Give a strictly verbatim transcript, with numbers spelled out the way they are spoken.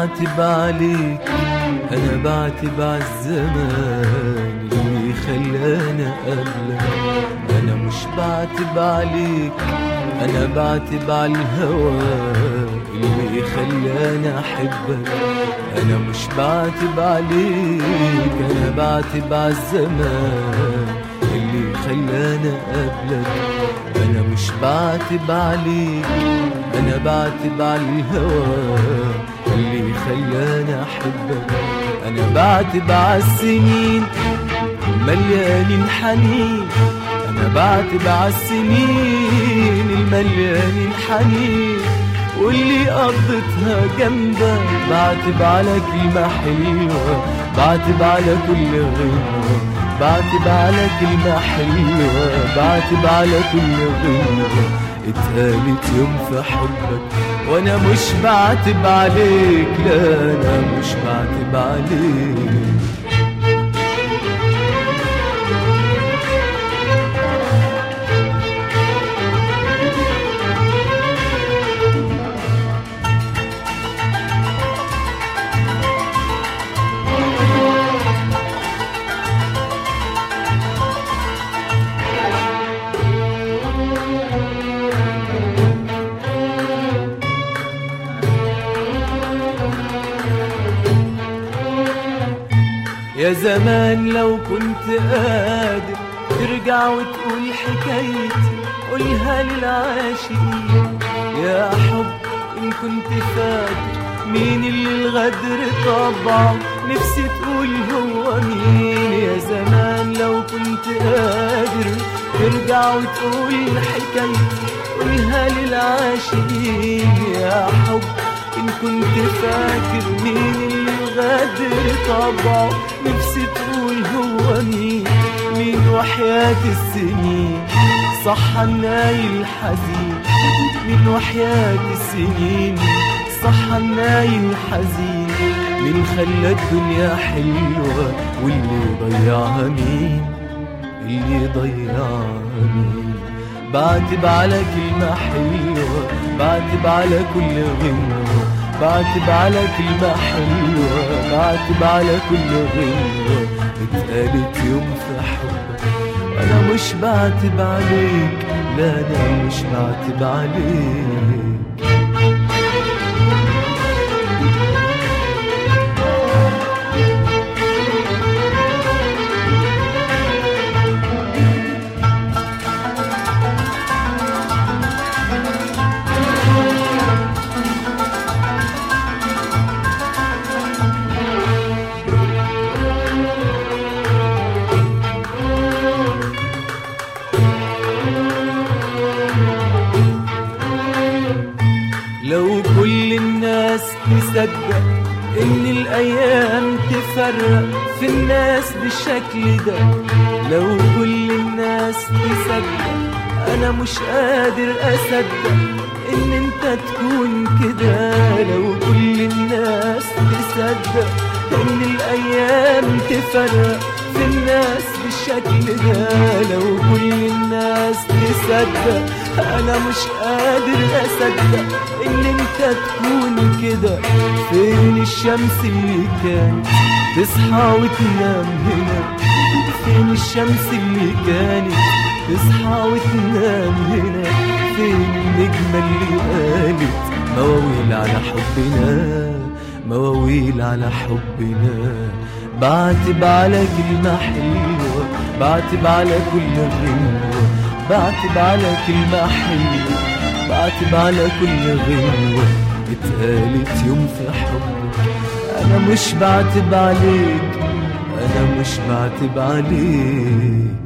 بعتب عليك، أنا بعتب عالزمان اللي خلانا قبلك. أنا مش بعتب عليك، أنا بعتب عالهوى اللي خلانا أحبك. أنا مش بعتب عليك، أنا بعتب عالزمان اللي خلانا قبلك. أنا مش بعتب عليك، أنا بعتب عالهوى اللي خلانا أحبك. أنا بعتب عالسنين مليانين حنين، أنا بعتب عالسنين المليانين حنين، واللي قضيتها جنبك. بعتب على كلمة حلوة، بعتب على كل غنوة، بعتب على كلمة حلوة، بعتب على كل غنوة اتقالت يوم في حبك. وانا مش بعتب عليك، لا انا مش بعتب عليك. يا زمان لو كنت قادر ترجع وتقول حكايتي، قولها للعاشقين. يا حب إن كنت فاكر مين اللي الغدر طبعه، نفسي تقول هو مين. يا زمان لو كنت قادر ترجع وتقول حكايتي، قولها للعاشقين. يا حب إن كنت فاكر مين اللي الغدر طبعه، نفسي تقول هو مين. مين وحياة السنين صح النايل الحزين، مين وحياة السنين صح النايل الحزين. مين خلى الدنيا حلوة واللي ضيعها مين، اللي ضيعها مين. بعتب على كلمة حلوة، بعتب على كل غنوة، بعتب على كلمة حلوة، بعتب على كل غنوة اتقالت يوم في حبك. أنا مش بعتب عليك، لا أنا مش بعتب عليك. لو كل الناس تصدق إن الأيام تفرق في الناس بالشكل ده، لو كل الناس تصدق أنا مش قادر أصدق إن أنت تكون كده. لو كل الناس تصدق إن الأيام تفرق في الناس بالشكل ده، لو كل الناس تصدق أنا مش قادر أصدق إن أنت تكون كده. فين الشمس اللي كانت تصحى وتنام هنا، فين الشمس اللي كانت تصحى وتنام هنا، فين النجمة اللي قالت مواويل على حبنا، مواويل على حبنا. بعتب على كلمة حلوة، بعتب على كل غنوة، بعتب على كلمة حلوة، بعتب على كل غنوة اتقالت يوم في حبك. أنا مش بعتب عليك، أنا مش بعتب عليك.